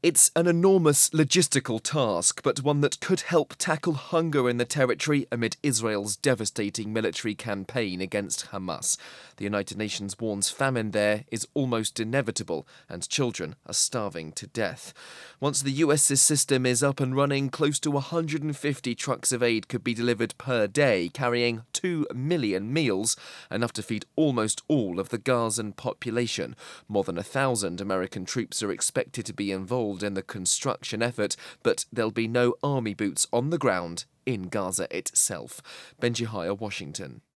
It's an enormous logistical task, but one that could help tackle hunger in the territory amid Israel's devastating military campaign against Hamas. The United Nations warns famine there is almost inevitable, and children are starving to death. Once the US's system is up and running, close to 150 trucks of aid could be delivered per day, carrying 2 million meals, enough to feed almost all of the Gazan population. More than 1,000 American troops are expected to be involved in the construction effort, but there'll be no army boots on the ground in Gaza itself. Benji Hire, Washington.